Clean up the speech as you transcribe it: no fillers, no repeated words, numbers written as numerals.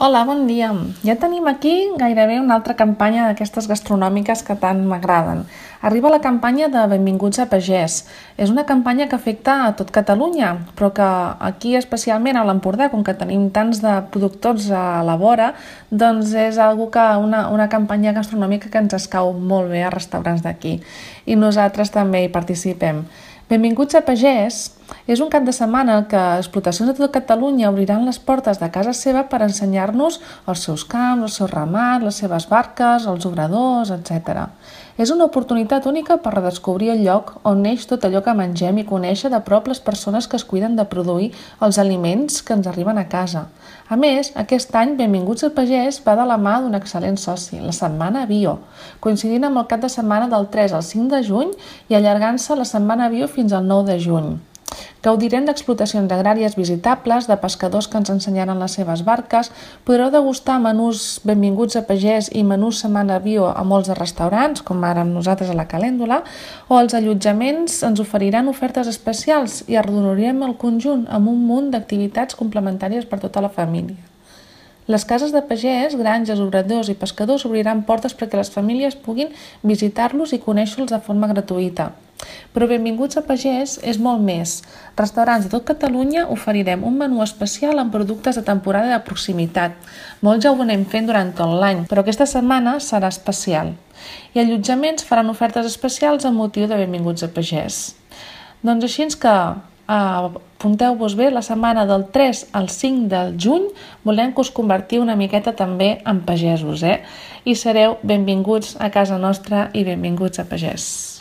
Hola, bon dia. Ja tenim aquí gairebé una altra campanya d'aquestes gastronòmiques que tant m'agraden. Arriba la campanya de Benvinguts a Pagès. És una campanya que afecta a tot Catalunya, però que aquí especialment a l'Empordà, com que tenim tants de productors a la vora, doncs és una campanya gastronòmica que ens escau molt bé a restaurants d'aquí. I nosaltres també hi participem. Benvinguts a Pagès és un cap de setmana que explotacions de tot Catalunya obriran les portes de casa seva per ensenyar-nos els seus camps, el seu ramat, les seves barques, els obradors, etc. És una oportunitat única per redescobrir el lloc on neix tot allò que mengem i conèixer de prop les persones que es cuiden de produir els aliments que ens arriben a casa. A més, aquest any Benvinguts a Pagès va de la mà d'un excel·lent soci, la Setmana Bio, coincidint amb el cap de setmana del 3 al 5 de juny i allargant-se la Setmana Bio fins al 9 de juny. Gaudirem d'explotacions agràries visitables, de pescadors que ens ensenyaran les seves barques, podreu degustar menús Benvinguts a Pagès i menús Setmana Bio a molts de restaurants, com ara amb nosaltres a la Calèndula, o els allotjaments ens oferiran ofertes especials i arrodonirem el conjunt amb un munt d'activitats complementàries per tota la família. Les cases de pagès, granges, obradors i pescadors obriran portes perquè les famílies puguin visitar-los i conèixer-los de forma gratuïta. Però Benvinguts a Pagès és molt més. Restaurants de tot Catalunya oferirem un menú especial amb productes de temporada de proximitat. Molts ja ho anem fent durant tot l'any, però aquesta setmana serà especial. I allotjaments faran ofertes especials amb motiu de Benvinguts a Pagès. Doncs així que apunteu-vos bé, la setmana del 3 al 5 del juny volem que us convertiu una miqueta també en pagesos, I sereu benvinguts a casa nostra i benvinguts a Pagès.